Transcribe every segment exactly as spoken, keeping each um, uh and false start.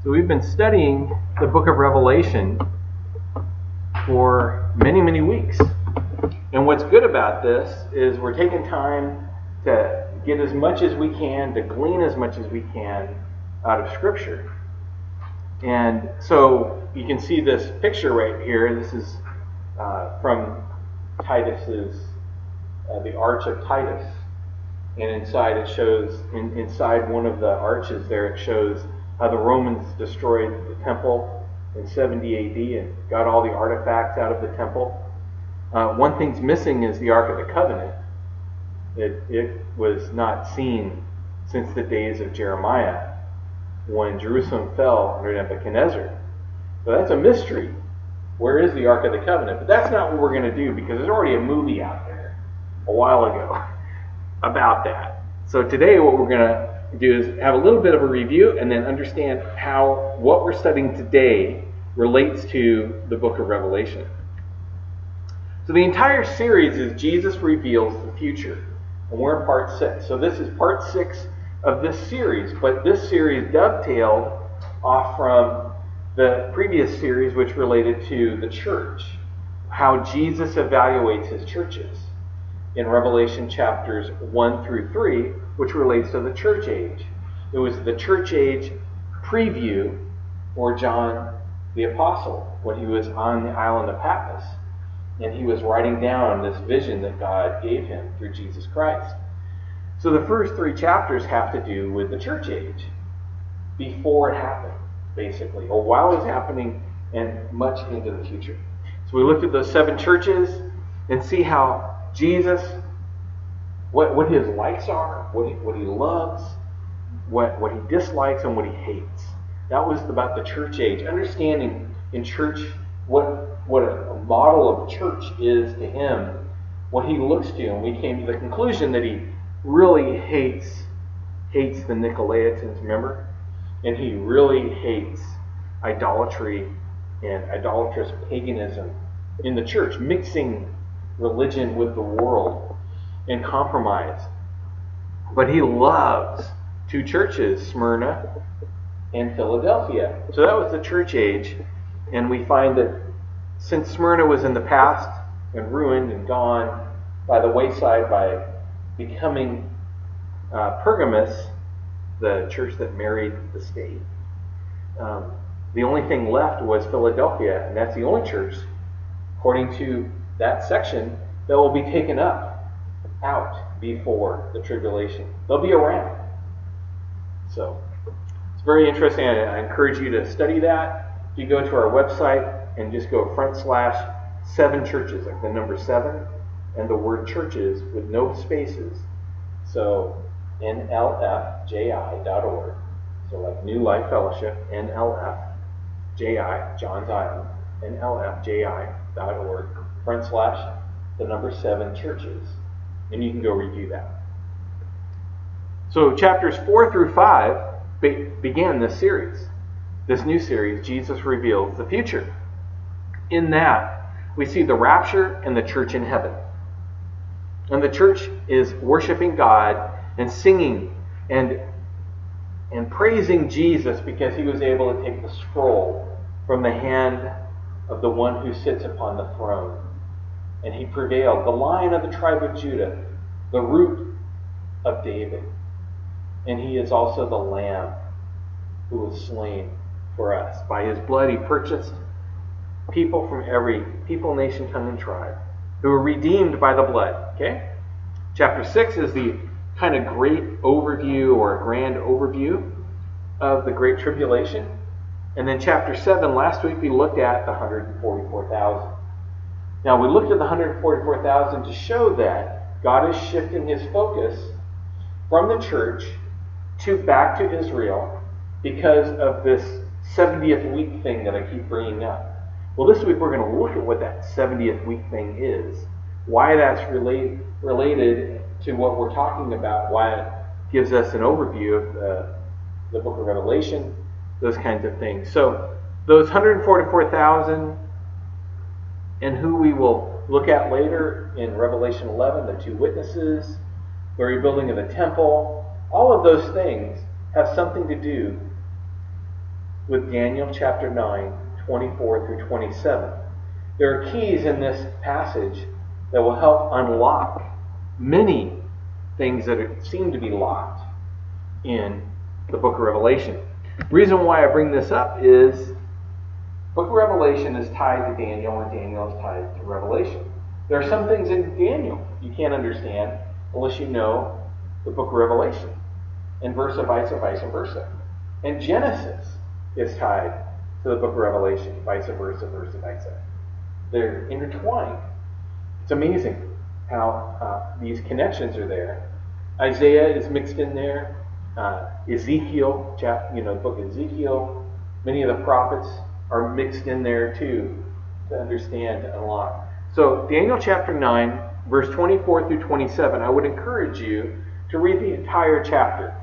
So we've been studying the book of Revelation for many, many weeks. And what's good about this is we're taking time to get as much as we can, to glean as much as we can out of Scripture. And so you can see this picture right here. This is uh, from Titus's, uh, the Arch of Titus. And inside it shows, in, inside one of the arches there, it shows how the Romans destroyed the temple in seventy A D and got all the artifacts out of the temple. Uh, one thing's missing is the Ark of the Covenant. It, it was not seen since the days of Jeremiah, when Jerusalem fell under Nebuchadnezzar. So that's a mystery. Where is the Ark of the Covenant? But that's not what we're going to do, because there's already a movie out there a while ago about that. So today what we're going to do is have a little bit of a review and then understand how what we're studying today relates to the book of Revelation. So the entire series is Jesus Reveals the Future. And we're in part six. So this is part six of this series. But this series dovetailed off from the previous series, which related to the church. How Jesus evaluates his churches. In Revelation chapters one through three, which relates to the church age. It was the church age preview for John the Apostle when he was on the island of Patmos. And he was writing down this vision that God gave him through Jesus Christ. So the first three chapters have to do with the church age, before it happened, basically, or while it's happening and much into the future. So we looked at those seven churches and see how Jesus, what, what his likes are, what he, what he loves, what, what he dislikes, and what he hates. That was about the church age. Understanding in church what, what a, a model of church is to him, what he looks to. And we came to the conclusion that he really hates, hates the Nicolaitans, remember? And he really hates idolatry and idolatrous paganism in the church, mixing religion with the world and compromise. But he loves two churches, Smyrna and Philadelphia. So that was the church age. And we find that since Smyrna was in the past and ruined and gone by the wayside by becoming uh, Pergamos, the church that married the state, um, the only thing left was Philadelphia, and that's the only church, according to that section, that will be taken up out before the tribulation. They'll be around. So it's very interesting. I encourage you to study that. If you go to our website and just go front slash seven churches, like the number seven, and the word churches with no spaces. So N L F J I dot org. So like New Life Fellowship, N L F J I, John's Island, N L F J I dot org. front slash the number seven churches, and you can go review that. So chapters four through five be- began this series, this new series, Jesus Reveals the Future. In that, we see the rapture and the church in heaven. And the church is worshiping God and singing and, and praising Jesus because he was able to take the scroll from the hand of the one who sits upon the throne. And he prevailed, the Lion of the tribe of Judah, the root of David. And he is also the Lamb who was slain for us. By his blood he purchased people from every people, nation, tongue, and tribe who were redeemed by the blood. Okay? Chapter six is the kind of great overview or grand overview of the Great Tribulation. And then chapter seven, last week we looked at the one hundred forty-four thousand. Now we looked at the one hundred forty-four thousand to show that God is shifting his focus from the church to back to Israel because of this seventieth week thing that I keep bringing up. Well, this week we're going to look at what that seventieth week thing is, why that's relate, related to what we're talking about, why it gives us an overview of the, the book of Revelation, those kinds of things. So those one hundred forty-four thousand, and who we will look at later in Revelation eleven, the two witnesses, the rebuilding of the temple, all of those things have something to do with Daniel chapter nine, twenty-four through twenty-seven. There are keys in this passage that will help unlock many things that are, seem to be locked in the book of Revelation. The reason why I bring this up is the book of Revelation is tied to Daniel, and Daniel is tied to Revelation. There are some things in Daniel you can't understand unless you know the book of Revelation, and versa, vice versa, versa. And Genesis is tied to the book of Revelation, vice versa, versa, vice. They're intertwined. It's amazing how uh, these connections are there. Isaiah is mixed in there. Uh, Ezekiel, chap, you know, the book of Ezekiel. Many of the prophets are mixed in there too to understand, to unlock. So Daniel chapter nine, verse twenty-four through twenty-seven, I would encourage you to read the entire chapter.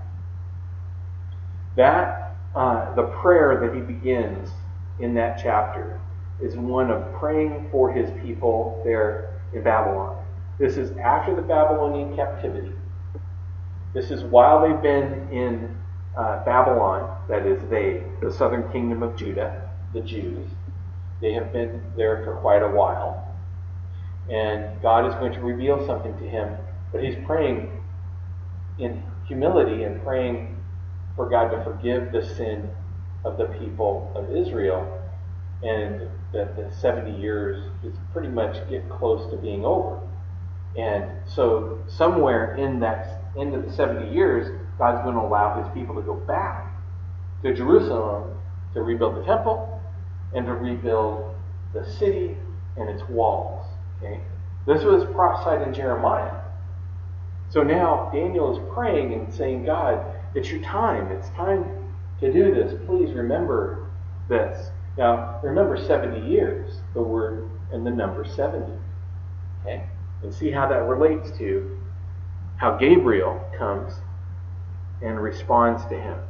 That, uh, the prayer that he begins in that chapter is one of praying for his people there in Babylon. This is after the Babylonian captivity. This is while they've been in uh, Babylon, that is they, the southern kingdom of Judah, the Jews. They have been there for quite a while. And God is going to reveal something to him, but he's praying in humility and praying for God to forgive the sin of the people of Israel, and that the seventy years is pretty much get close to being over. And so somewhere in that end of the seventy years, God's going to allow his people to go back to Jerusalem to rebuild the temple and to rebuild the city and its walls. Okay? This was prophesied in Jeremiah. So now Daniel is praying and saying, God, it's your time. It's time to do this. Please remember this. Now, remember seventy years, the word and the number seventy. Okay? And see how that relates to how Gabriel comes and responds to him.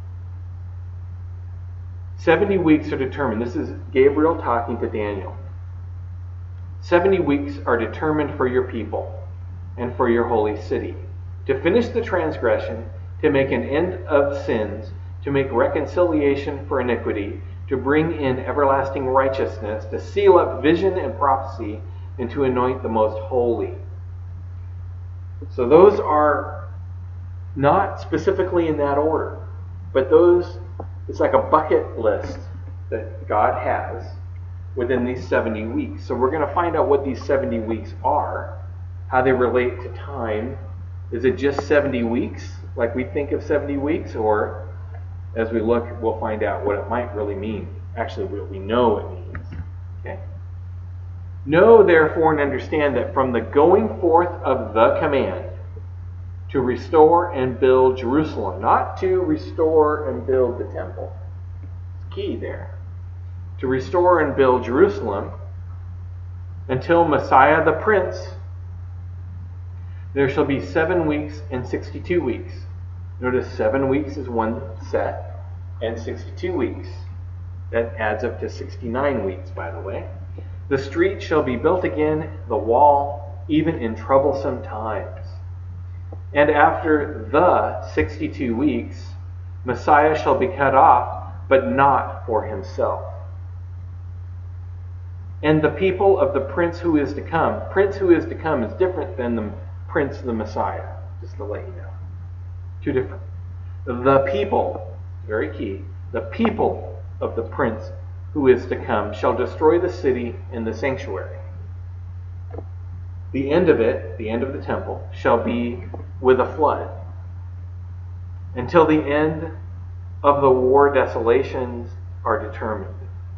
seventy weeks are determined. This is Gabriel talking to Daniel. seventy weeks are determined for your people and for your holy city, to finish the transgression, to make an end of sins, to make reconciliation for iniquity, to bring in everlasting righteousness, to seal up vision and prophecy, and to anoint the most holy. So those are not specifically in that order, but those, it's like a bucket list that God has within these seventy weeks. So we're going to find out what these seventy weeks are, how they relate to time. Is it just seventy weeks, like we think of seventy weeks, or as we look, we'll find out what it might really mean. Actually, what we know it means. Okay? Know, therefore, and understand that from the going forth of the command to restore and build Jerusalem, not to restore and build the temple. It's key there. To restore and build Jerusalem until Messiah the Prince, there shall be seven weeks and sixty-two weeks. Notice seven weeks is one set, and sixty-two weeks. That adds up to sixty-nine weeks, by the way. The street shall be built again, the wall, even in troublesome times. And after the sixty-two weeks, Messiah shall be cut off, but not for himself. And the people of the prince who is to come. Prince who is to come is different than the prince of the Messiah, just to let you know. Two different. The people, very key, the people of the prince who is to come shall destroy the city and the sanctuary. The end of it, the end of the temple, shall be with a flood. Until the end of the war desolations are determined.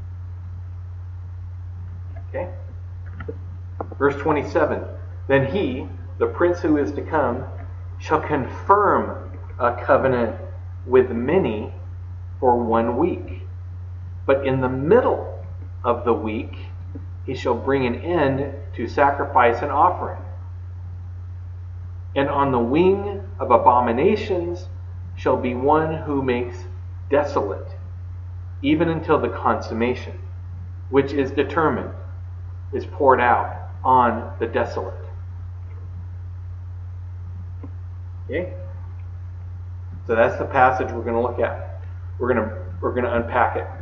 Okay? Verse twenty-seven. Then he, the prince who is to come, shall confirm a covenant with many for one week. But in the middle of the week, he shall bring an end to sacrifice and offering. And on the wing of abominations shall be one who makes desolate, even until the consummation, which is determined, is poured out on the desolate. Okay? So that's the passage we're going to look at. We're going to we're going to unpack it.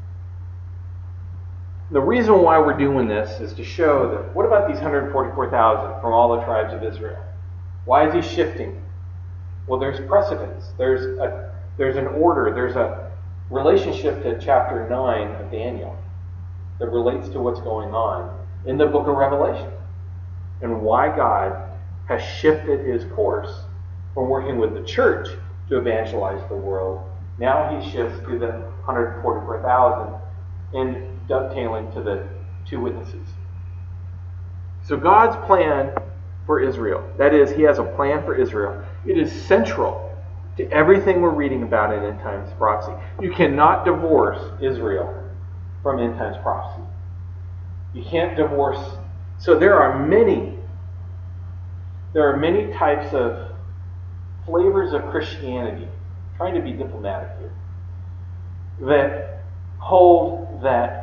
The reason why we're doing this is to show that, what about these one hundred forty-four thousand from all the tribes of Israel? Why is he shifting? Well, there's precedence. There's a, there's an order. There's a relationship to chapter nine of Daniel that relates to what's going on in the book of Revelation and why God has shifted his course from working with the church to evangelize the world. Now he shifts to the one hundred forty-four thousand and dovetailing to the two witnesses. So God's plan for Israel, that is, he has a plan for Israel. It is central to everything we're reading about in end times prophecy. You cannot divorce Israel from end times prophecy. You can't divorce. So there are many, there are many types of flavors of Christianity, trying to be diplomatic here, that hold that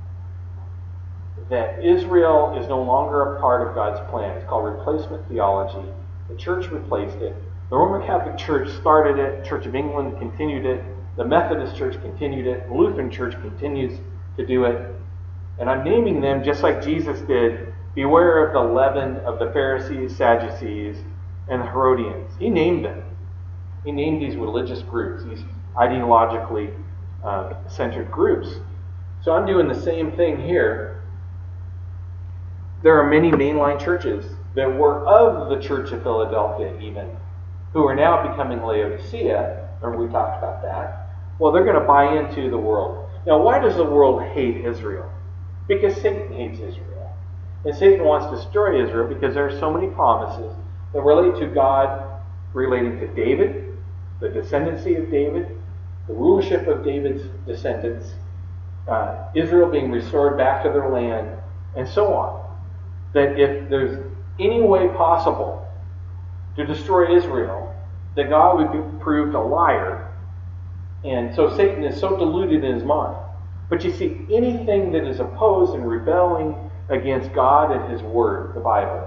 that Israel is no longer a part of God's plan. It's called replacement theology. The church replaced it. The Roman Catholic Church started it. Church of England continued it. The Methodist Church continued it. The Lutheran Church continues to do it. And I'm naming them just like Jesus did. Beware of the leaven of the Pharisees, Sadducees, and the Herodians. He named them. He named these religious groups, these ideologically uh, centered groups. So I'm doing the same thing here. There are many mainline churches that were of the Church of Philadelphia even, who are now becoming Laodicea. Remember we talked about that? Well, they're going to buy into the world. Now, why does the world hate Israel? Because Satan hates Israel. And Satan wants to destroy Israel because there are so many promises that relate to God relating to David, the descendancy of David, the rulership of David's descendants, uh, Israel being restored back to their land, and so on. That if there's any way possible to destroy Israel, that God would be proved a liar. And so Satan is so deluded in his mind. But you see, anything that is opposed and rebelling against God and his word, the Bible,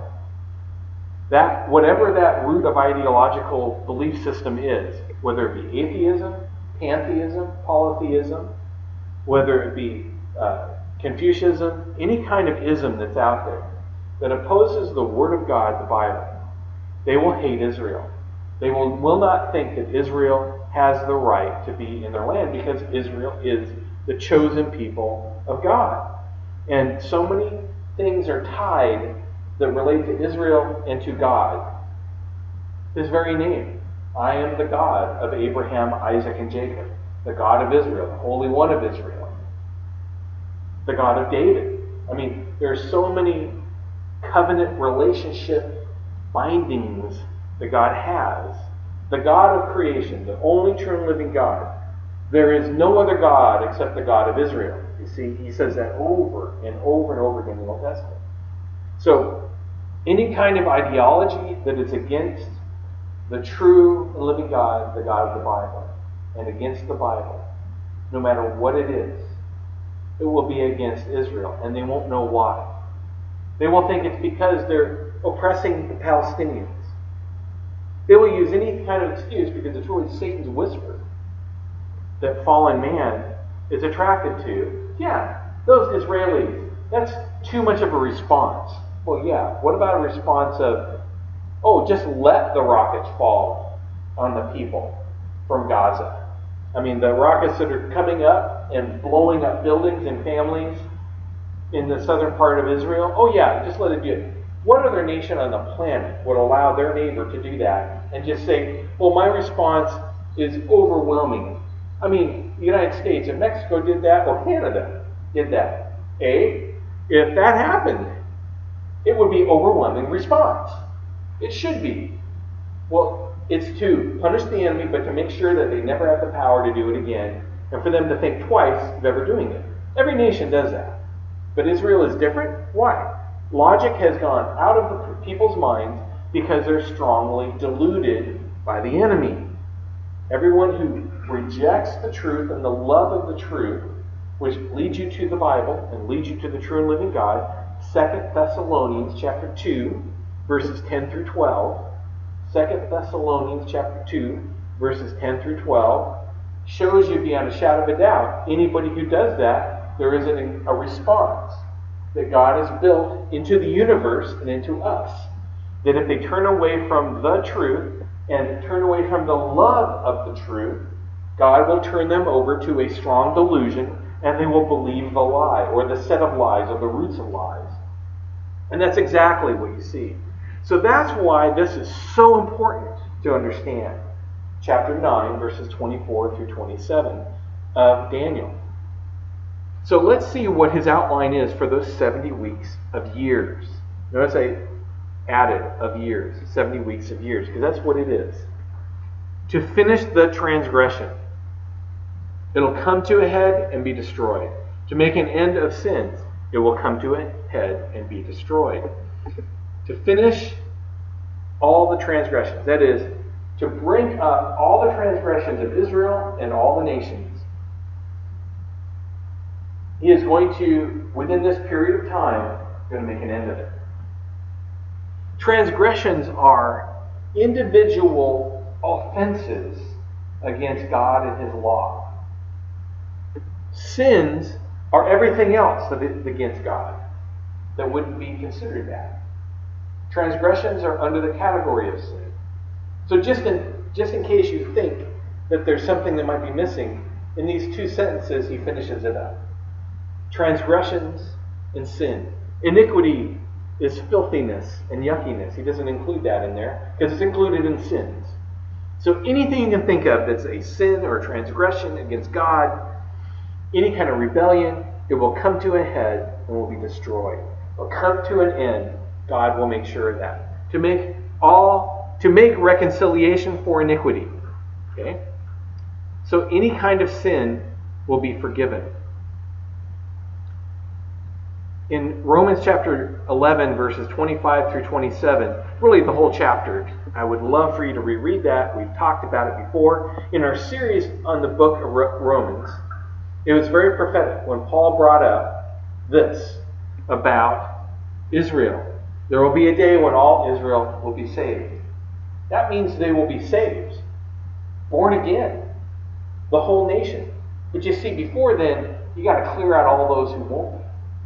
that whatever that root of ideological belief system is, whether it be atheism, pantheism, polytheism, whether it be uh, Confucianism, any kind of ism that's out there that opposes the Word of God, the Bible, they will hate Israel. They will, will not think that Israel has the right to be in their land because Israel is the chosen people of God. And so many things are tied that relate to Israel and to God. His very name. I am the God of Abraham, Isaac, and Jacob. The God of Israel, the Holy One of Israel. The God of David. I mean, there are so many covenant relationship bindings that God has. The God of creation, the only true and living God. There is no other God except the God of Israel. You see, he says that over and over and over again in the Old Testament. So, any kind of ideology that is against the true and living God, the God of the Bible, and against the Bible, no matter what it is, it will be against Israel, and they won't know why. They will think it's because they're oppressing the Palestinians. They will use any kind of excuse because it's really Satan's whisper that fallen man is attracted to. Yeah, those Israelis, that's too much of a response. Well, yeah, what about a response of, oh, just let the rockets fall on the people from Gaza? I mean, the rockets that are coming up and blowing up buildings and families in the southern part of Israel, oh yeah, just let it do it. What other nation on the planet would allow their neighbor to do that and just say, well, my response is overwhelming? I mean, the United States, if Mexico did that, or Canada did that, eh? If that happened, it would be overwhelming response. It should be. Well, it's to punish the enemy, but to make sure that they never have the power to do it again, and for them to think twice of ever doing it. Every nation does that. But Israel is different? Why? Logic has gone out of the people's minds because they're strongly deluded by the enemy. Everyone who rejects the truth and the love of the truth, which leads you to the Bible and leads you to the true and living God, Second Thessalonians chapter two, verses ten through twelve. Second Thessalonians chapter two, verses ten through twelve, shows you beyond a shadow of a doubt, anybody who does that, there is a, a response that God has built into the universe and into us. That if they turn away from the truth and turn away from the love of the truth, God will turn them over to a strong delusion and they will believe the lie or the set of lies or the roots of lies. And that's exactly what you see. So that's why this is so important to understand. Chapter nine, verses twenty-four through twenty-seven of Daniel. So let's see what his outline is for those seventy weeks of years. Notice I added of years, seventy weeks of years, because that's what it is. To finish the transgression. It'll come to a head and be destroyed. To make an end of sins. It will come to a head and be destroyed. To finish all the transgressions. That is, to bring up all the transgressions of Israel and all the nations. He is going to, within this period of time, going to make an end of it. Transgressions are individual offenses against God and His law. Sins are everything else that is against God that wouldn't be considered that. Transgressions are under the category of sin. So just in just in case you think that there's something that might be missing, in these two sentences he finishes it up. Transgressions and sin. Iniquity is filthiness and yuckiness. He doesn't include that in there because it's included in sins. So anything you can think of that's a sin or a transgression against God, any kind of rebellion, it will come to a head and will be destroyed. It will come to an end. God will make sure of that. To make all, to make reconciliation for iniquity. Okay? So any kind of sin will be forgiven. In Romans chapter eleven, verses twenty-five through twenty-seven, really the whole chapter, I would love for you to reread that. We've talked about it before. In our series on the book of Romans, it was very prophetic when Paul brought up this about Israel. There will be a day when all Israel will be saved. That means they will be saved, born again, the whole nation. But you see, before then, you got to clear out all those who won't be.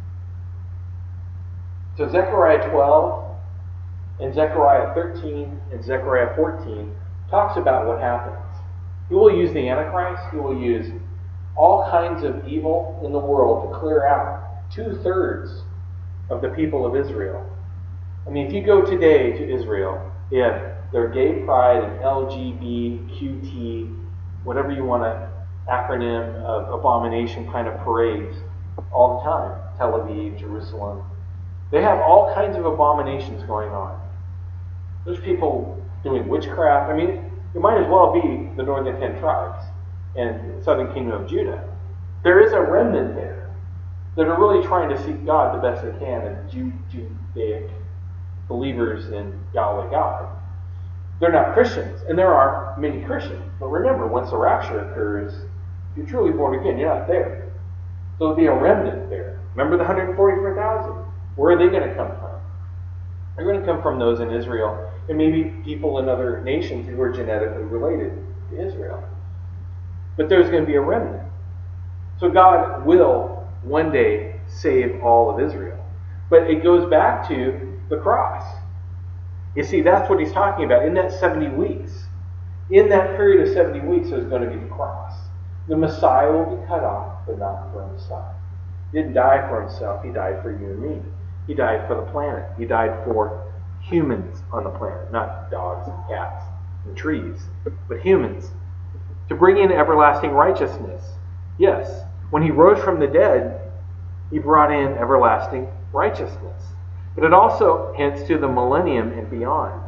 So Zechariah twelve and Zechariah thirteen and Zechariah fourteen talks about what happens. He will use the Antichrist. He will use all kinds of evil in the world to clear out two-thirds of the people of Israel. I mean, if you go today to Israel, they have their gay pride and L G B Q T, whatever you want to acronym of abomination kind of parades all the time. Tel Aviv, Jerusalem. They have all kinds of abominations going on. There's people doing witchcraft. I mean, it might as well be the northern ten tribes and the southern kingdom of Judah. There is a remnant there that are really trying to seek God the best they can as Judaic believers in Yahweh God. They're not Christians, and there are many Christians. But remember, once the rapture occurs, if you're truly born again, you're not there. So there'll be a remnant there. Remember the one hundred forty-four thousand? Where are they going to come from? They're going to come from those in Israel, and maybe people in other nations who are genetically related to Israel. But there's going to be a remnant. So God will one day save all of Israel. But it goes back to the cross. You see, that's what he's talking about. In that seventy weeks, in that period of seventy weeks, there's going to be the cross. The Messiah will be cut off, but not for himself. He didn't die for himself. He died for you and me. He died for the planet. He died for humans on the planet, not dogs and cats and trees, but humans. To bring in everlasting righteousness. Yes, when he rose from the dead, he brought in everlasting righteousness. But it also hints to the millennium and beyond.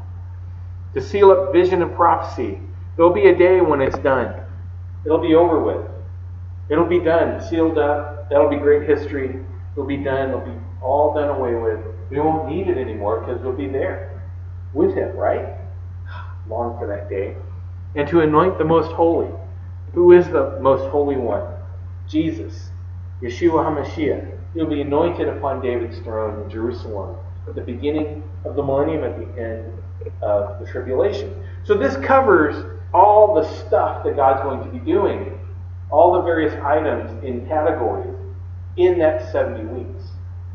To seal up vision and prophecy. There'll be a day when it's done. It'll be over with. It'll be done, sealed up. That'll be great history. It'll be done. It'll be all done away with. We won't need it anymore because we'll be there with him, right? Long for that day. And to anoint the most holy. Who is the most holy one? Jesus. Yeshua HaMashiach. He'll be anointed upon David's throne in Jerusalem at the beginning of the millennium, at the end of the tribulation. So this covers all the stuff that God's going to be doing all the various items in categories in that seventy weeks.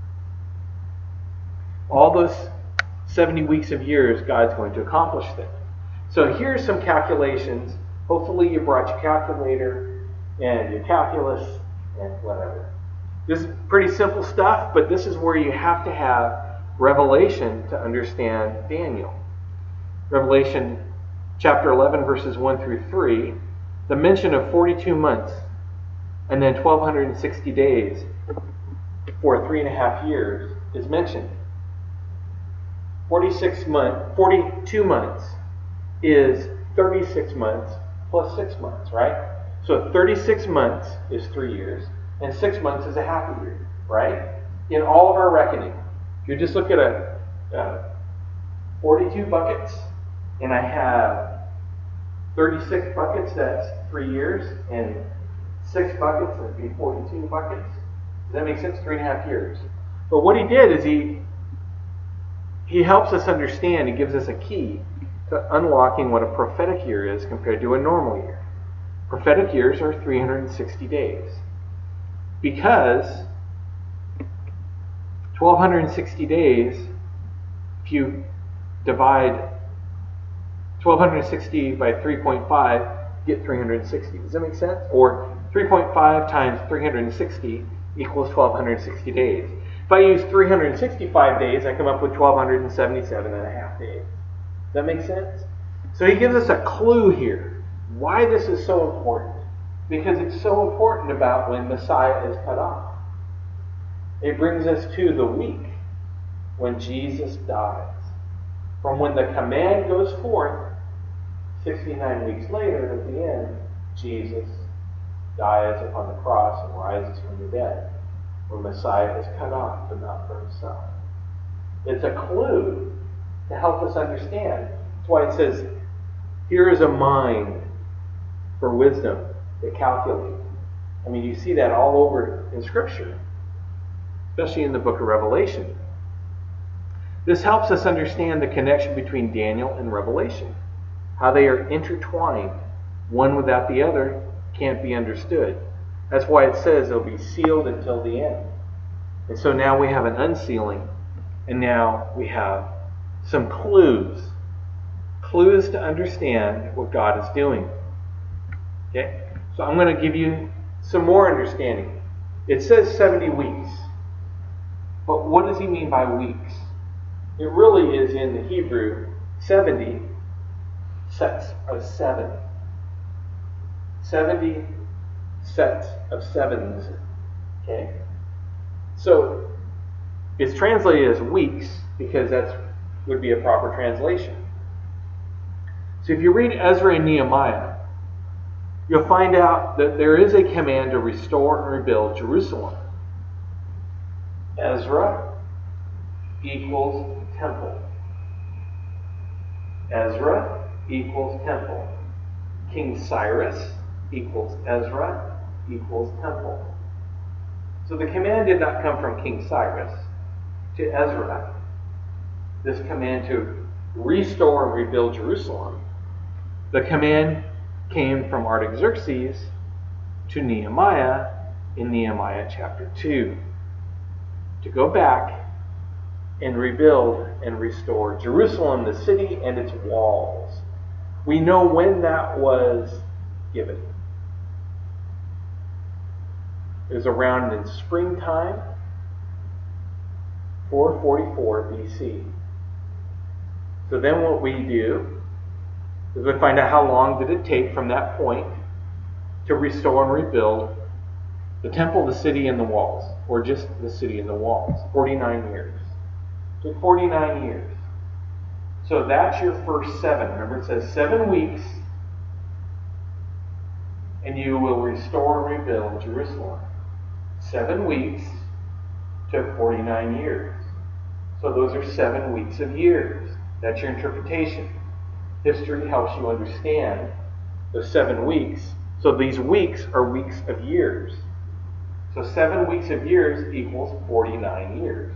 All those seventy weeks of years, God's going to accomplish them. So here's some calculations. Hopefully you brought your calculator and your calculus and whatever. This is pretty simple stuff, but this is where you have to have revelation to understand Daniel. Revelation chapter eleven, verses one through three, the mention of forty-two months and then twelve sixty days for three and a half years is mentioned. forty-six month, forty-two months is thirty-six months plus six months, right? So thirty-six months is three years, and six months is a half a year, right? In all of our reckoning, if you just look at a uh, forty-two buckets, and I have thirty-six buckets, that's three years, and six buckets, that'd be forty-two buckets. Does that make sense? Three and a half years. But what he did is he he helps us understand, he gives us a key to unlocking what a prophetic year is compared to a normal year. Prophetic years are three hundred sixty days. Because twelve sixty days, if you divide twelve sixty by three point five, get three hundred sixty. Does that make sense? Or three point five times three hundred sixty equals twelve sixty days. If I use three hundred sixty-five days, I come up with twelve seventy-seven and a half days. Does that make sense? So he gives us a clue here. Why this is so important. Because it's so important about when Messiah is cut off. It brings us to the week when Jesus dies. From when the command goes forth, sixty-nine weeks later, at the end, Jesus dies upon the cross and rises from the dead. When Messiah is cut off, but not for himself. It's a clue to help us understand. That's why it says, here is a mind for wisdom to calculate. I mean, you see that all over in Scripture, especially in the book of Revelation. This helps us understand the connection between Daniel and Revelation. How they are intertwined. One without the other can't be understood. That's why it says they'll be sealed until the end. And so now we have an unsealing, and now we have some clues. Clues to understand what God is doing. Okay? So I'm going to give you some more understanding. It says seventy weeks. But what does he mean by weeks? It really is in the Hebrew seventy sets of seven. seventy sets of sevens. Okay? So it's translated as weeks because that would be a proper translation. So if you read Ezra and Nehemiah, you'll find out that there is a command to restore and rebuild Jerusalem. Ezra equals temple. Ezra equals temple. King Cyrus equals Ezra equals temple. So the command did not come from King Cyrus to Ezra. This command to restore and rebuild Jerusalem. The command came from Artaxerxes to Nehemiah in Nehemiah chapter two. To go back and rebuild and restore Jerusalem, the city, and its walls. We know when that was given. It was around in springtime, four forty-four B C. So then what we do is we find out how long did it take from that point to restore and rebuild the temple, the city, and the walls, or just the city and the walls. forty-nine years. It took forty-nine years. So that's your first seven. Remember, it says seven weeks, and you will restore and rebuild Jerusalem. Seven weeks took forty-nine years. So those are seven weeks of years. That's your interpretation. History helps you understand the seven weeks. So these weeks are weeks of years. So seven weeks of years equals forty-nine years.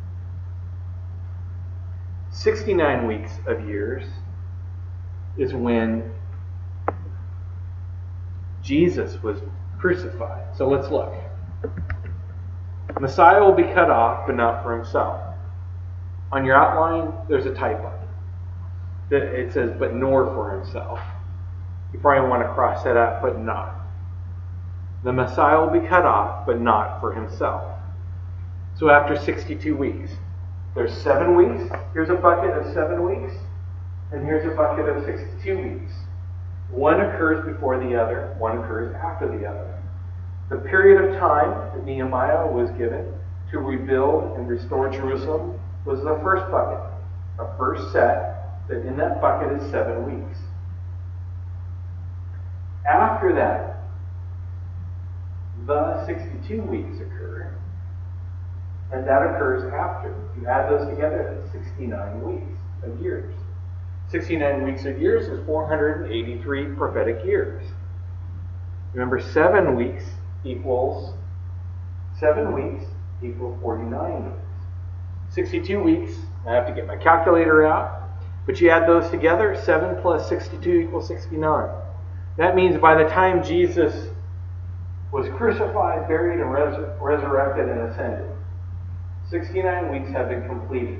sixty-nine weeks of years is when Jesus was crucified. So let's look. Messiah will be cut off, but not for himself. On your outline, there's a typo. It says, but nor for himself. You probably want to cross that out, but not. The Messiah will be cut off, but not for himself. So after sixty-two weeks, there's seven weeks. Here's a bucket of seven weeks. And here's a bucket of sixty-two weeks. One occurs before the other. One occurs after the other. The period of time that Nehemiah was given to rebuild and restore Jerusalem was the first bucket. A first set that in that bucket is seven weeks. After that, the sixty-two weeks occur, and that occurs after. You add those together, that's sixty-nine weeks of years. sixty-nine weeks of years is four hundred eighty-three prophetic years. Remember, seven weeks equals seven weeks equals forty-nine weeks. sixty-two weeks, I have to get my calculator out, but you add those together, seven plus sixty-two equals sixty-nine. That means by the time Jesus was crucified, buried, and res- resurrected and ascended, sixty-nine weeks have been completed.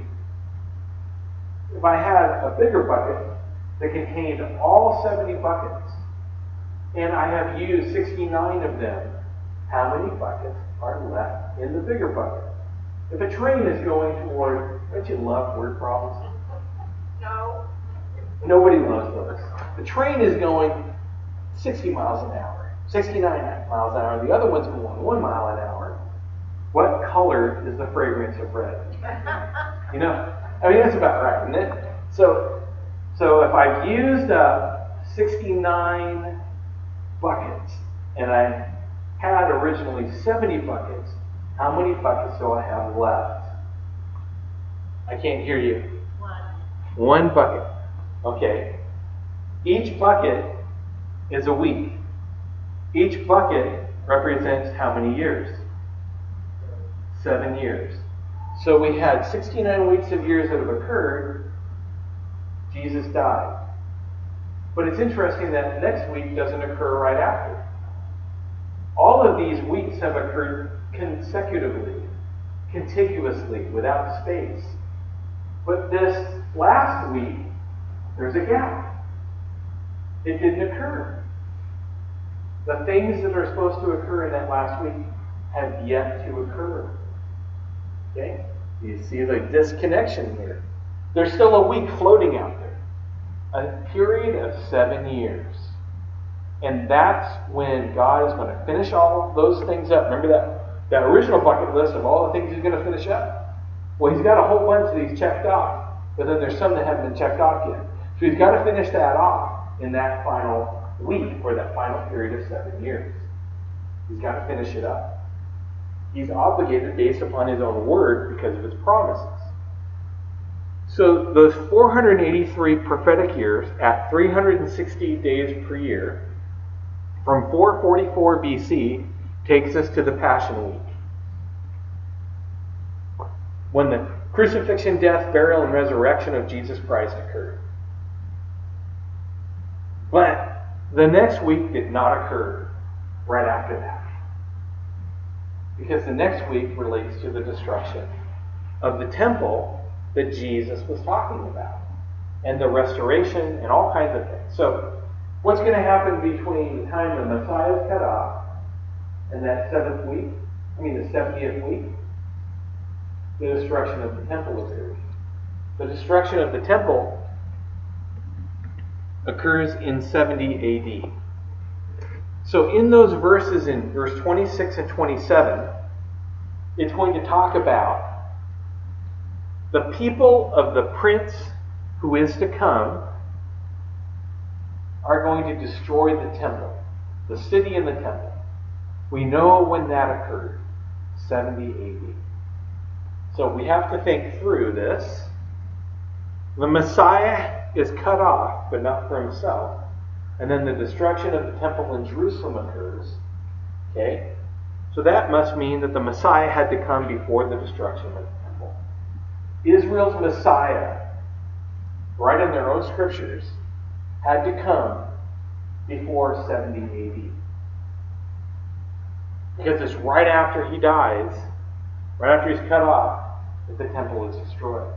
If I had a bigger bucket that contained all seventy buckets, and I have used sixty-nine of them, how many buckets are left in the bigger bucket? If a train is going toward, don't you love word problems? No. Nobody loves those. The train is going sixty miles an hour, sixty-nine miles an hour. The other one's going one mile an hour. What color is the fragrance of red? You know, I mean, that's about right, isn't it? So, so if I've used uh, sixty-nine buckets, and I had originally seventy buckets, how many buckets do I have left? I can't hear you. One. One bucket. Okay. Each bucket is a week. Each bucket represents how many years? Seven years. So we had sixty-nine weeks of years that have occurred. Jesus died. But it's interesting that next week doesn't occur right after. All of these weeks have occurred consecutively, contiguously, without space. But this last week, there's a gap. It didn't occur. The things that are supposed to occur in that last week have yet to occur. Okay? You see the disconnection here. There's still a week floating out there. A period of seven years. And that's when God is going to finish all of those things up. Remember that, that original bucket list of all the things he's going to finish up? Well, he's got a whole bunch that he's checked off. But then there's some that haven't been checked off yet. So he's got to finish that off in that final week or that final period of seven years. He's got to finish it up. He's obligated based upon his own word because of his promises. So those four hundred eighty-three prophetic years at three hundred sixty days per year from four forty-four B C takes us to the Passion Week, when the crucifixion, death, burial, and resurrection of Jesus Christ occurred. But the next week did not occur right after that. Because the next week relates to the destruction of the temple that Jesus was talking about, and the restoration and all kinds of things. So, what's going to happen between the time the Messiah is cut off and that seventh week, I mean the seventieth week? The destruction of the temple occurs. The destruction of the temple occurs in seventy A D. So in those verses in verse twenty-six and twenty-seven, it's going to talk about the people of the prince who is to come are going to destroy the temple, the city and the temple. We know when that occurred, seventy A D. So we have to think through this. The Messiah is cut off, but not for himself. And then the destruction of the temple in Jerusalem occurs. Okay? So that must mean that the Messiah had to come before the destruction of the temple. Israel's Messiah, right in their own scriptures, had to come before seventy A D. Because it's right after he dies, right after he's cut off, that the temple is destroyed.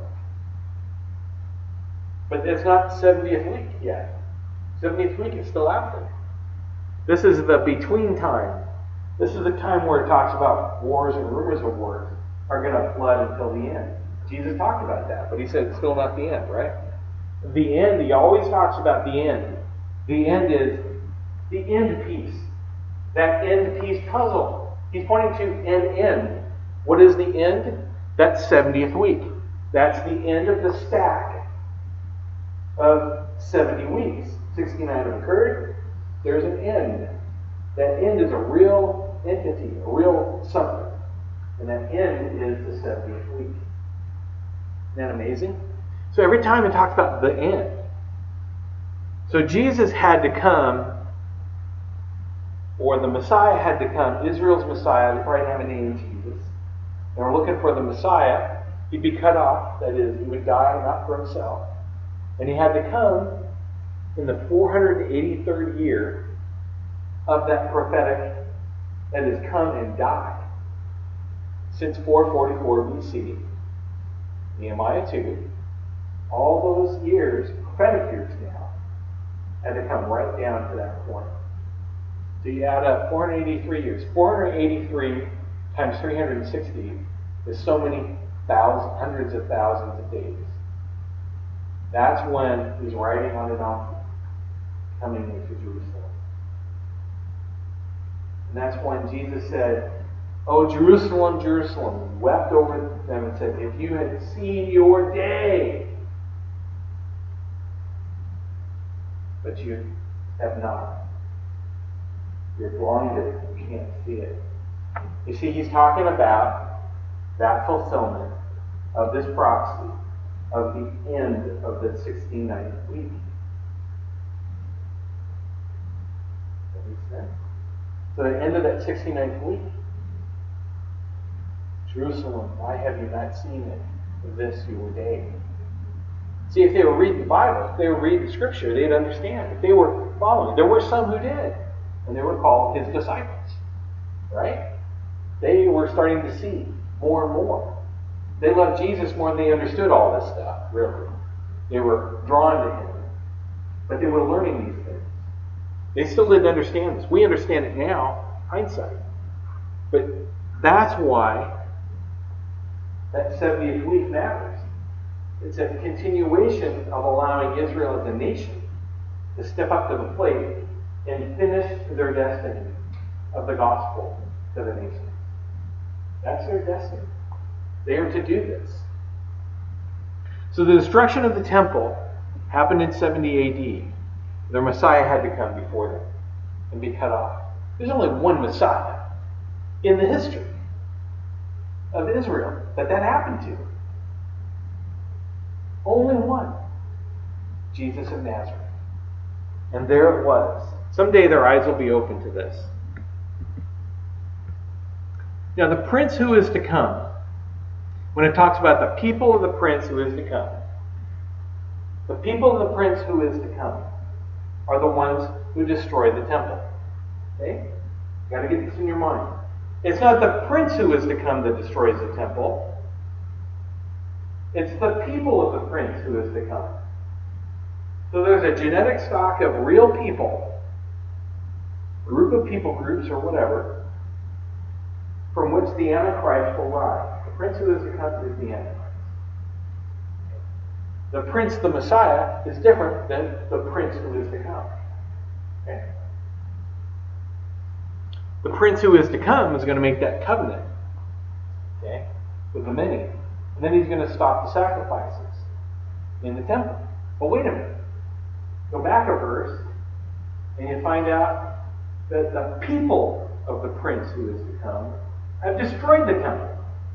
But it's not the seventieth week yet. seventieth week is still out there. This is the between time. This is the time where it talks about wars and rumors of wars are going to flood until the end. Jesus talked about that, but he said it's still not the end, right? The end, he always talks about the end. The end is the end piece. That end piece puzzle. He's pointing to an end. What is the end? That's seventieth week. That's the end of the stack of seventy weeks. sixty-nine have occurred. There's an end. That end is a real entity, a real something. And that end is the seventieth week. Isn't that amazing? So every time it talks about the end. So Jesus had to come, or the Messiah had to come, Israel's Messiah. They probably didn't have a name, Jesus. They were looking for the Messiah. He'd be cut off. That is, he would die not for himself. And he had to come in the four hundred eighty-third year of that prophetic that has come and died since four forty-four B C. Nehemiah two. All those years, prophetic years now, had to come right down to that point. So you add up four hundred eighty-three years. four hundred eighty-three times three hundred sixty is so many thousands, hundreds of thousands of days. That's when he's riding on an donkey, coming into Jerusalem. And that's when Jesus said, "Oh, Jerusalem, Jerusalem," he wept over them and said, "If you had seen your day, but you have not. You're blinded, you can't see it." You see, he's talking about that fulfillment of this prophecy of the end of the sixty-ninth week. Does that make sense? So the end of that sixty-ninth week. Jerusalem, why have you not seen it this your day? See, if they were reading the Bible, if they were reading the Scripture, they'd understand. If they were following, there were some who did, and they were called his disciples. Right? They were starting to see more and more. They loved Jesus more than they understood all this stuff, really. They were drawn to him. But they were learning these things. They still didn't understand this. We understand it now, hindsight. But that's why that seventieth week matters. It's a continuation of allowing Israel as a nation to step up to the plate and finish their destiny of the gospel to the nation. That's their destiny. They are to do this. So the destruction of the temple happened in seventy A D. Their Messiah had to come before them and be cut off. There's only one Messiah in the history of Israel that that happened to. Only one. Jesus of Nazareth. And there it was. Someday their eyes will be open to this. Now the prince who is to come, when it talks about the people of the prince who is to come, the people of the prince who is to come are the ones who destroyed the temple. Okay? You've got to get this in your mind. It's not the prince who is to come that destroys the temple. It's the people of the prince who is to come. So there's a genetic stock of real people, group of people groups or whatever, from which the Antichrist will rise. The prince who is to come is the Antichrist. The prince, the Messiah, is different than the prince who is to come. Okay? The prince who is to come is going to make that covenant, okay, with the many. And then he's going to stop the sacrifices in the temple. But wait a minute. Go back a verse, and you find out that the people of the prince who is to come have destroyed the temple.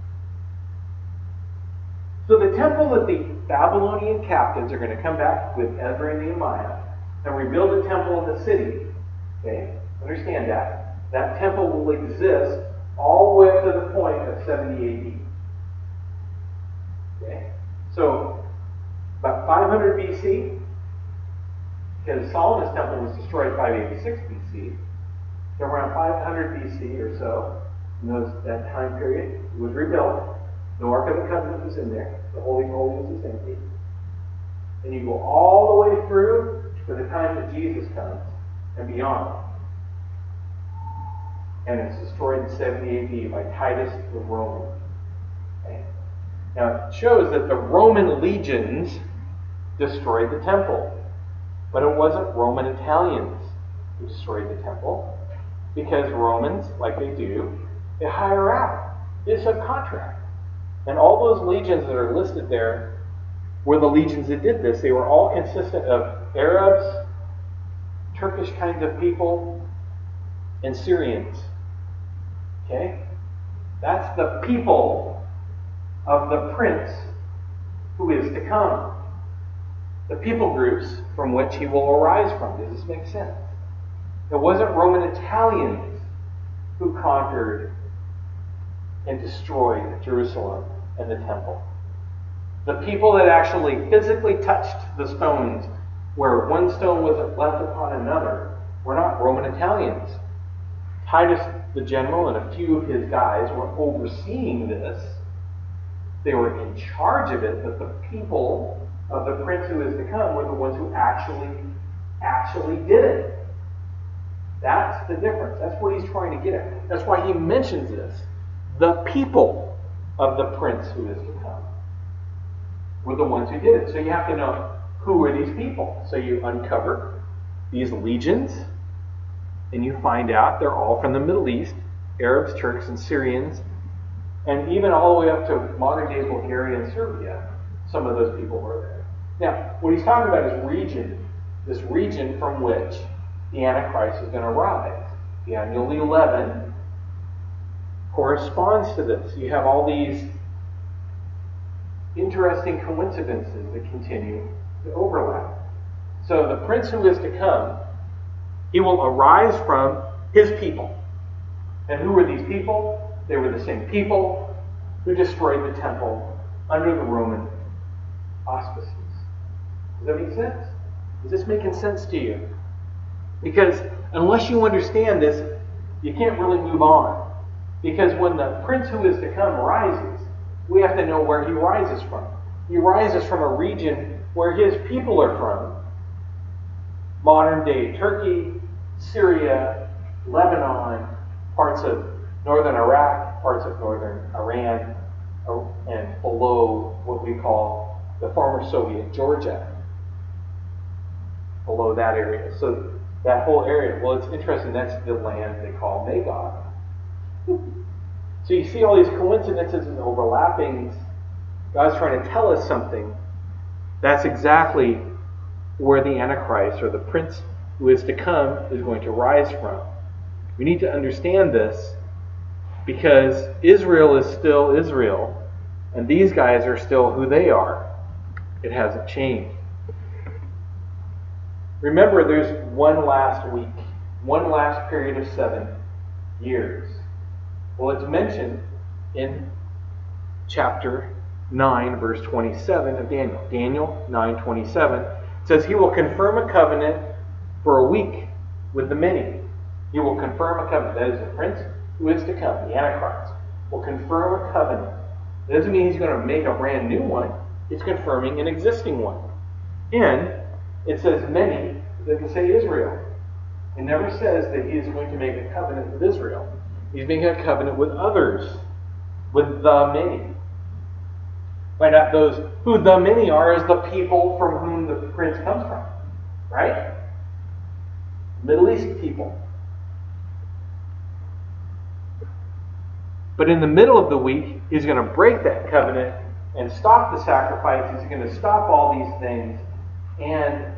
So the temple that the Babylonian captives are going to come back with Ezra and Nehemiah and rebuild the temple in the city. Okay? Understand that. That temple will exist all the way up to the point of seventy A D. Okay? So, about five hundred B C, because Solomon's temple was destroyed five eighty-six B C, So around five hundred B C or so, in those, that time period, it was rebuilt. The Ark of the Covenant was in there. The Holy of Holies was empty. And you go all the way through to the time that Jesus comes and beyond. And it's destroyed in seventy A D by Titus the Roman. Okay? Now it shows that the Roman legions destroyed the temple. But it wasn't Roman Italians who destroyed the temple. Because Romans, like they do, they hire out. They subcontract. And all those legions that are listed there were the legions that did this. They were all consistent of Arabs, Turkish kinds of people, and Syrians. Okay? That's the people of the prince who is to come. The people groups from which he will arise from. Does this make sense? It wasn't Roman Italians who conquered and destroyed Jerusalem and the temple. The people that actually physically touched the stones where one stone wasn't left upon another were not Roman Italians. Titus the general and a few of his guys were overseeing this. They were in charge of it, but the people of the prince who is to come were the ones who actually, actually did it. That's the difference. That's what he's trying to get at. That's why he mentions this. The people of the prince who is to come were the ones who did it. So you have to know, who are these people? So you uncover these legions, and you find out they're all from the Middle East, Arabs, Turks, and Syrians, and even all the way up to modern-day Bulgaria and Serbia. Some of those people were there. Now, what he's talking about is region. This region from which the Antichrist is going to rise. Daniel eleven corresponds to this. You have all these interesting coincidences that continue to overlap. So the prince who is to come, he will arise from his people. And who were these people? They were the same people who destroyed the temple under the Roman auspices. Does that make sense? Is this making sense to you? Because unless you understand this, you can't really move on. Because when the prince who is to come rises, we have to know where he rises from. He rises from a region where his people are from. Modern day Turkey, Syria, Lebanon, parts of northern Iraq, parts of northern Iran, and below what we call the former Soviet Georgia. Below that area. So that whole area, well, it's interesting, that's the land they call Magog. So you see all these coincidences and overlappings. God's trying to tell us something. That's exactly where the Antichrist, or the prince who is to come, is going to rise from. We need to understand this because Israel is still Israel, and these guys are still who they are. It hasn't changed. Remember, there's one last week, one last period of seven years. Well, it's mentioned in chapter nine, verse twenty-seven of Daniel. Daniel nine twenty-seven says, he will confirm a covenant for a week with the many. He will confirm a covenant. That is the prince who is to come, the Antichrist, will confirm a covenant. It doesn't mean he's going to make a brand new one. It's confirming an existing one. And it says many, it doesn't say Israel. It never says that he is going to make a covenant with Israel. He's making a covenant with others, with the many. Find out those who the many are is the people from whom the prince comes from. Right? Middle East people. But in the middle of the week, he's going to break that covenant and stop the sacrifices. He's going to stop all these things. And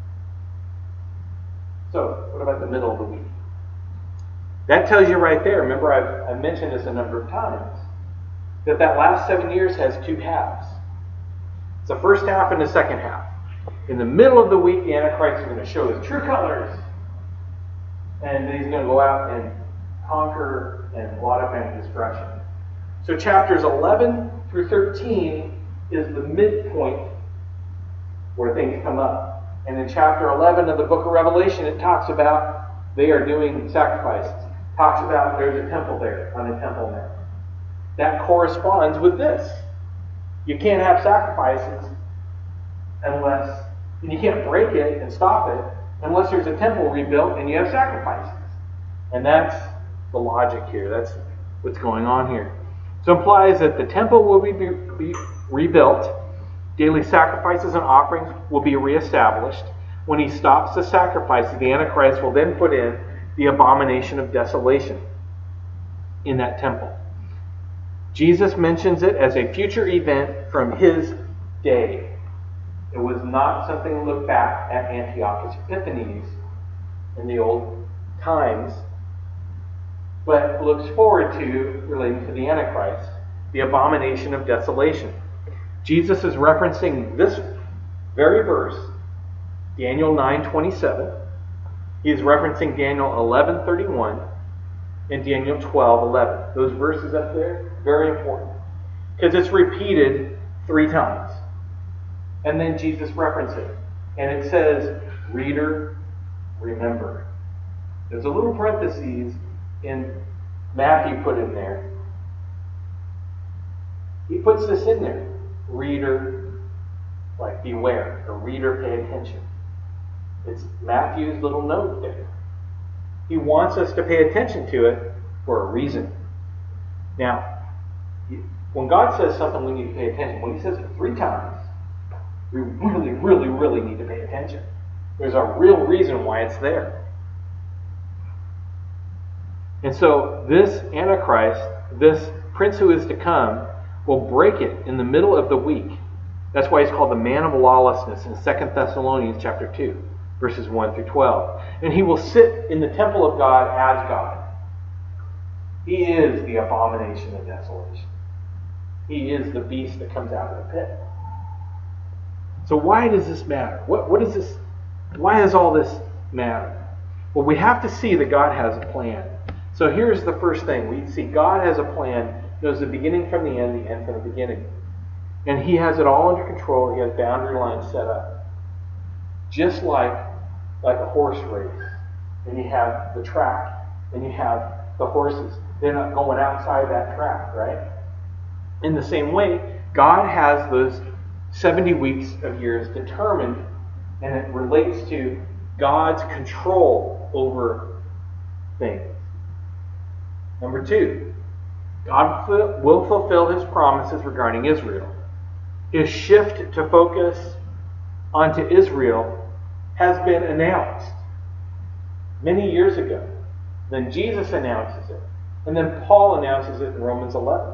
so, what about the middle of the week? That tells you right there, remember I've, I've mentioned this a number of times, that that last seven years has two halves. It's the first half and the second half. In the middle of the week, the Antichrist is going to show his true colors. And then he's going to go out and conquer and blot up and destruction. So chapters eleven through thirteen is the midpoint where things come up. And in chapter eleven of the book of Revelation, it talks about they are doing sacrifices. Talks about there's a temple there on a temple mount. That corresponds with this. You can't have sacrifices unless, and you can't break it and stop it unless there's a temple rebuilt and you have sacrifices. And that's the logic here. That's what's going on here. So it implies that the temple will be, be rebuilt. Daily sacrifices and offerings will be reestablished. When he stops the sacrifices, the Antichrist will then put in the abomination of desolation in that temple. Jesus mentions it as a future event from his day. It was not something to look back at Antiochus Epiphanes in the old times, but looks forward to, relating to the Antichrist, the abomination of desolation. Jesus is referencing this very verse, Daniel nine twenty-seven. He is referencing Daniel eleven thirty-one and Daniel twelve eleven. Those verses up there, very important, because it's repeated three times. And then Jesus references it. And it says, reader, remember. There's a little parenthesis in Matthew put in there. He puts this in there. Reader, like beware, or reader, pay attention. It's Matthew's little note there. He wants us to pay attention to it for a reason. Now, when God says something, we need to pay attention. When he says it three times, we really, really, really need to pay attention. There's a real reason why it's there. And so this Antichrist, this prince who is to come, will break it in the middle of the week. That's why he's called the man of lawlessness in Second Thessalonians chapter two, verses one through twelve. And he will sit in the temple of God as God. He is the abomination of desolation. He is the beast that comes out of the pit. So why does this matter? What, what is this? Why does all this matter? Well, we have to see that God has a plan. So here's the first thing. We see God has a plan, knows the beginning from the end, the end from the beginning. And he has it all under control. He has boundary lines set up. Just like, like a horse race. And you have the track, and you have the horses. They're not going outside that track, right? In the same way, God has those seventy weeks of years determined, and it relates to God's control over things. Number two, God will fulfill his promises regarding Israel. His shift to focus onto Israel has been announced many years ago. Then Jesus announces it. And then Paul announces it in Romans eleven.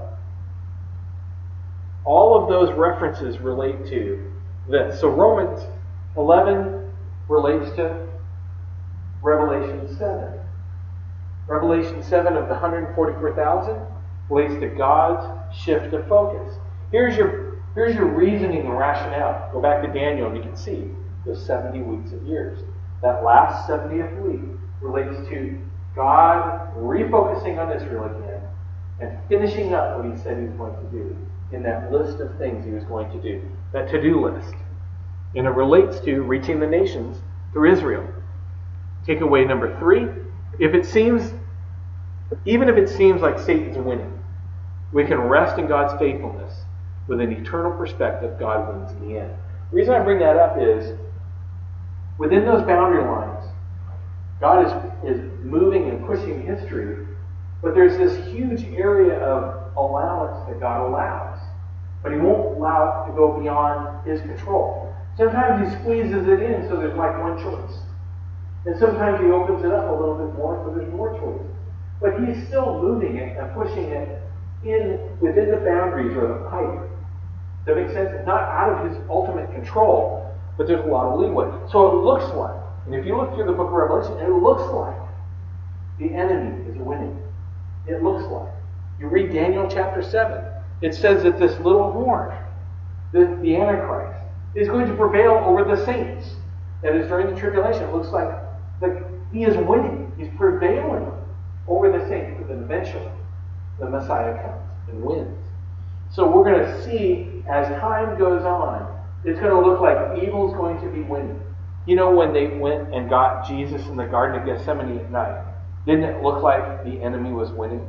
All of those references relate to this. So Romans eleven relates to Revelation seven. Revelation seven of the one hundred forty-four thousand relates to God's shift of focus. Here's your, here's your reasoning and rationale. Go back to Daniel and you can see the seventy weeks of years. That last seventieth week relates to God refocusing on Israel again and finishing up what he said he was going to do in that list of things he was going to do, that to-do list. And it relates to reaching the nations through Israel. Takeaway number three, if it seems, even if it seems like Satan's winning, we can rest in God's faithfulness with an eternal perspective. God wins in the end. The reason I bring that up is, within those boundary lines, God is, is moving and pushing history, but there's this huge area of allowance that God allows. But he won't allow it to go beyond his control. Sometimes he squeezes it in so there's like one choice. And sometimes he opens it up a little bit more so there's more choices. But he's still moving it and pushing it in within the boundaries or the pipe. Does that make sense? It's not out of his ultimate control, but there's a lot of leeway. So it looks like, and if you look through the book of Revelation, it looks like the enemy is winning. It looks like. You read Daniel chapter seven. It says that this little horn, the, the Antichrist, is going to prevail over the saints. That is, during the tribulation, it looks like the, he is winning. He's prevailing over the saints. But then eventually, the Messiah comes and wins. So we're going to see, as time goes on, it's going to look like evil is going to be winning. You know, when they went and got Jesus in the Garden of Gethsemane at night, didn't it look like the enemy was winning?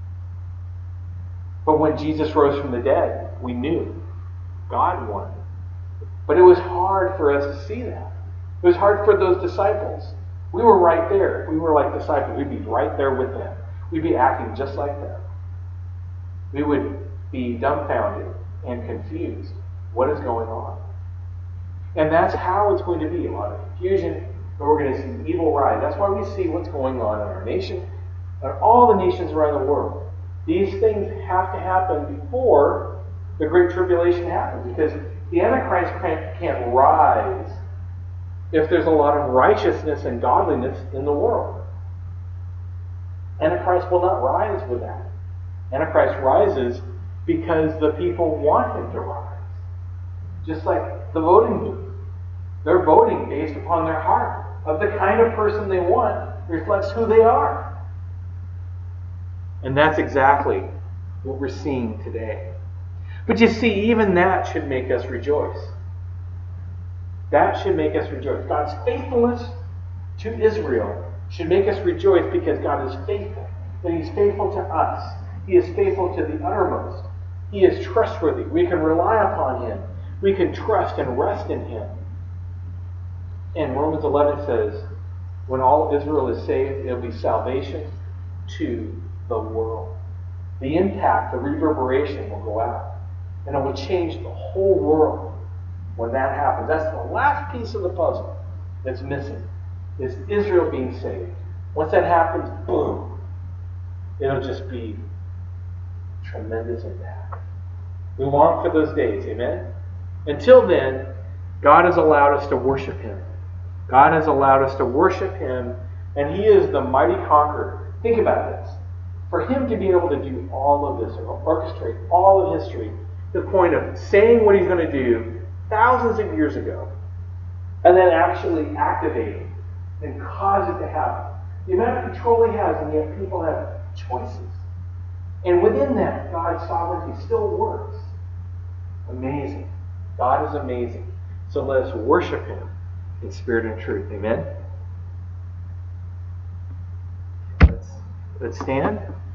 But when Jesus rose from the dead, we knew God won. But it was hard for us to see that. It was hard for those disciples. We were right there. If we were like disciples, we'd be right there with them. We'd be acting just like them. We would be dumbfounded and confused. What is going on? And that's how it's going to be. A lot of confusion, but we're going to see evil rise. That's why we see what's going on in our nation and all the nations around the world. These things have to happen before the Great Tribulation happens, because the Antichrist can't, can't rise if there's a lot of righteousness and godliness in the world. Antichrist will not rise with that. Antichrist rises because the people want him to rise. Just like the voting booth. They're voting based upon their heart. Of the kind of person they want reflects who they are. And that's exactly what we're seeing today. But you see, even that should make us rejoice. That should make us rejoice. God's faithfulness to Israel should make us rejoice because God is faithful. That He's faithful to us. He is faithful to the uttermost. He is trustworthy. We can rely upon Him. We can trust and rest in Him. And Romans eleven says, when all Israel is saved, it will be salvation to the world. The impact, the reverberation will go out. And it will change the whole world when that happens. That's the last piece of the puzzle that's missing, is Israel being saved. Once that happens, boom, it'll just be tremendous impact. We long for those days, amen? Until then, God has allowed us to worship Him. God has allowed us to worship Him, and He is the mighty conqueror. Think about this. For Him to be able to do all of this, or orchestrate all of history, to the point of saying what He's going to do thousands of years ago, and then actually activating and cause it to happen. The amount of control He has, and yet people have choices. And within that, God's sovereignty still works. Amazing. God is amazing. So let us worship Him in spirit and truth. Amen? Let's, let's stand.